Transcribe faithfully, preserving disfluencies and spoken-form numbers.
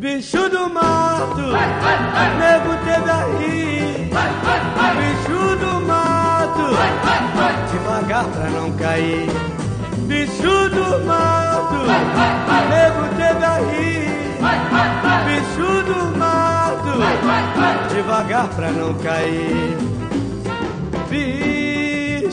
Bicho do mato, nego teve aí. Bicho do mato, devagar pra não cair. Bicho do mato, nego teve aí. Bicho do mato, devagar pra não cair. Bicho